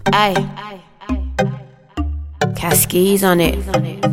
Aye. Cascades on it.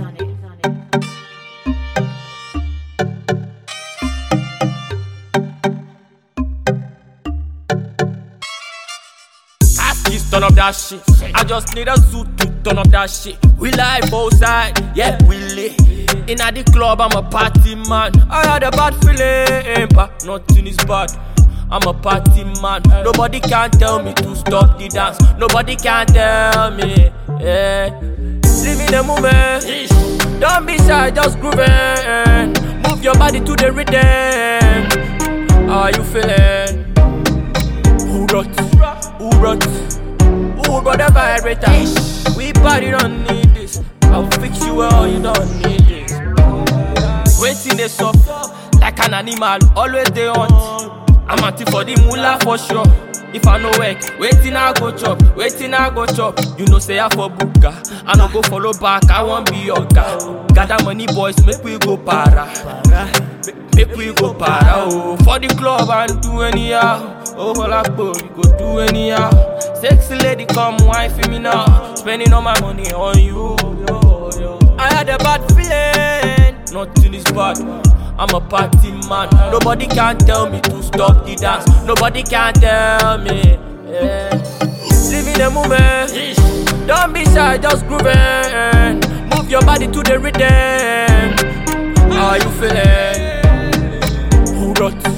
Cascades turn up that shit. I just need a suit to turn up that shit. We live outside, yeah, we lit. Inna the club, I'm a party man. I had a bad feeling, but nothing is bad. I'm a party man. Nobody can tell me to stop the dance. Nobody can tell me. Yeah. Live in the moment. Don't be shy, just grooving. Move your body to the rhythm. How are you feeling? Who brought the vibrator? We party don't need this. I'll fix you well, you don't need this. Waiting they suffer like an animal, always they hunt. I'm anti for the moolah for sure. If I no work, waiting I go chop, You know say I for buka, I no go follow back, I won't be your guy. Gather money boys, make we go para. Make we go para, oh. For the club and do anyhow. Oh, for like boy, we go do anyhow. Sexy lady come wine for me now. Spending all my money on you. I had a bad feeling, nothing is bad. I'm a party man. Nobody can tell me to stop the dance. Nobody can tell me. Yeah. Live in the moment. Don't be shy, just grooving. Move your body to the rhythm. How are you feeling? Who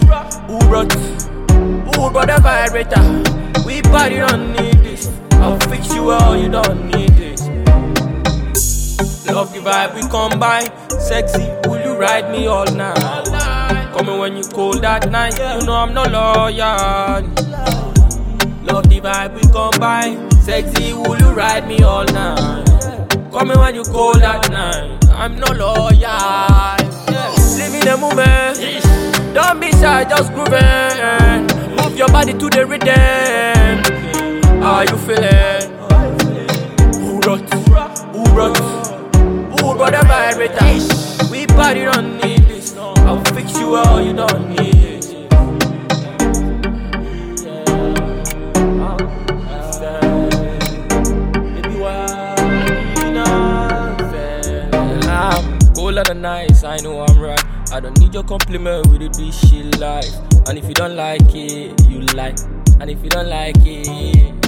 brought the vibrator? We party don't need this. I'll fix you well, you don't need this. Love the vibe we combine. Sexy, will you ride me all night? Call me when you cold that night. You know I'm no loyal. Love the vibe we combine. Sexy, will you ride me all night? Call me when you cold that night. I'm no loyal. Yeah. Live in the moment. Don't be shy, just grooving. Move your body to the rhythm. How are you feeling? Who brought the vibrator? We party don't need this. I'll fix you well, you don't need this. I'm colder than nice, I know I'm right. I don't need your compliment with this shit life. And if you don't like it, you like. And if you don't like it,